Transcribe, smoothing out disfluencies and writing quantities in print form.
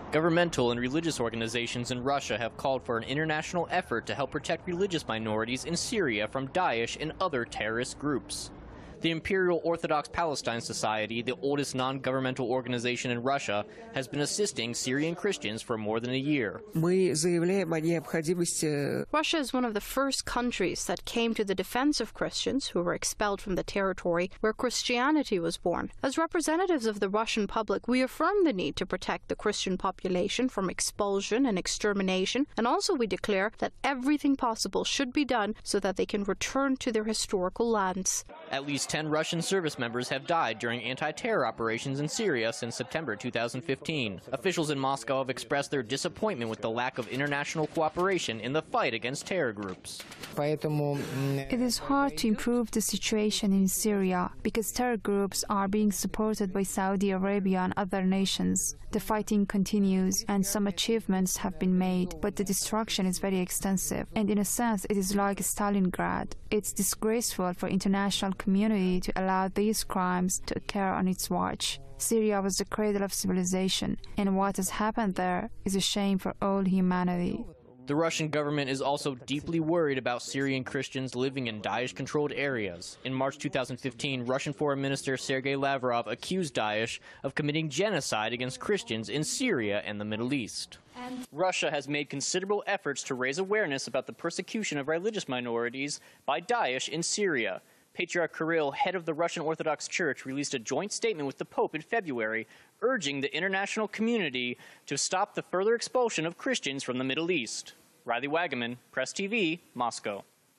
Governmental and religious organizations in Russia have called for an international effort to help protect religious minorities in Syria from Daesh and other terrorist groups. The Imperial Orthodox Palestine Society, the oldest non-governmental organization in Russia, has been assisting Syrian Christians for more than a year. Russia is one of the first countries that came to the defense of Christians who were expelled from the territory where Christianity was born. As representatives of the Russian public, we affirm the need to protect the Christian population from expulsion and extermination, and also we declare that everything possible should be done so that they can return to their historical lands. At least 10 Russian service members have died during anti-terror operations in Syria since September 2015. Officials in Moscow have expressed their disappointment with the lack of international cooperation in the fight against terror groups. It is hard to improve the situation in Syria because terror groups are being supported by Saudi Arabia and other nations. The fighting continues and some achievements have been made, but the destruction is very extensive. And in a sense, it is like Stalingrad. It's disgraceful for international community to allow these crimes to occur on its watch. Syria was the cradle of civilization, and what has happened there is a shame for all humanity. The Russian government is also deeply worried about Syrian Christians living in Daesh-controlled areas. In March 2015, Russian Foreign Minister Sergei Lavrov accused Daesh of committing genocide against Christians in Syria and the Middle East. Russia has made considerable efforts to raise awareness about the persecution of religious minorities by Daesh in Syria. Patriarch Kirill, head of the Russian Orthodox Church, released a joint statement with the Pope in February, urging the international community to stop the further expulsion of Christians from the Middle East. Riley Wagaman, Press TV, Moscow.